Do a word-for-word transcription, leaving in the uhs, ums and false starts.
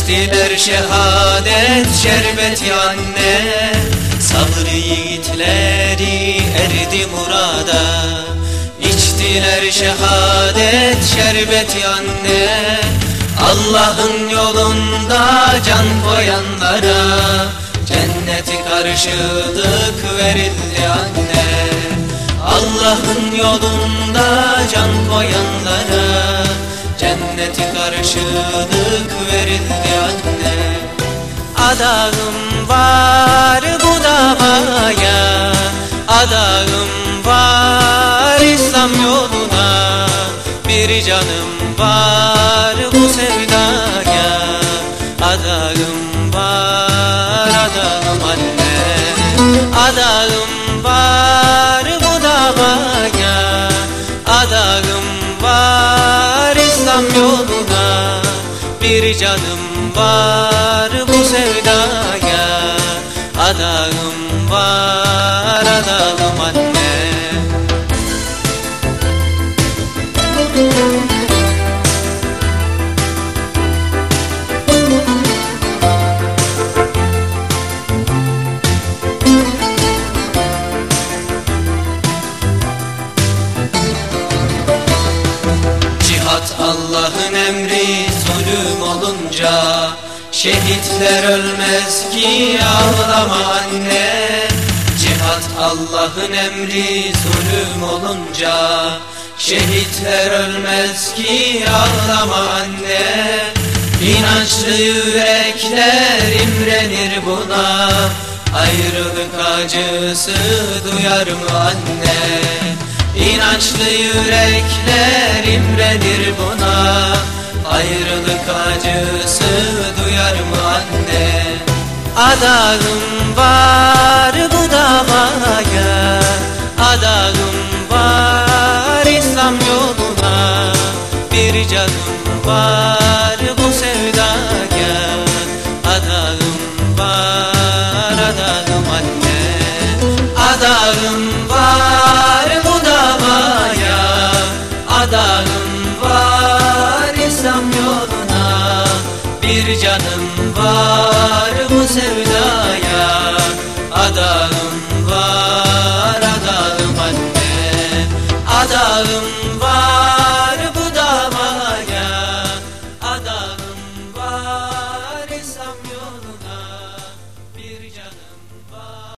İçtiler şehadet şerbeti anne, sabır yiğitleri erdi murada. İçtiler şehadet şerbeti anne, Allah'ın yolunda can koyanlara cenneti karşılık verildi anne. Allah'ın yolunda can koyanlara cenneti karşılık verildi anne. Adağım var bu davaya, adağım var İslam yoluna, bir canım var bu sevdaya. Adağım var, adağım anne, adağım var bu davaya, adağım var İslam yoluna, bir canım var bu sevdaya. Adağım var, adağım anne. Cihat Allah'ın emri, zulüm olunca şehitler ölmez ki ağlama anne. Cihat Allah'ın emri, zulüm olunca şehitler ölmez ki ağlama anne. İnançlı yürekler imrenir buna, ayrılık acısı duyar mı anne? İnançlı yürekler imrenir buna, ayrılık acısı duyar mı anne? Adağım var bu davaya, adağım var İslam yoluna, bir canım var bu sevdaya. Adağım var, adağım anne, adağım var bu davaya, adağım var İslam yoluna, bir canım var bu sevdaya. Adağım var, adağım anne, adağım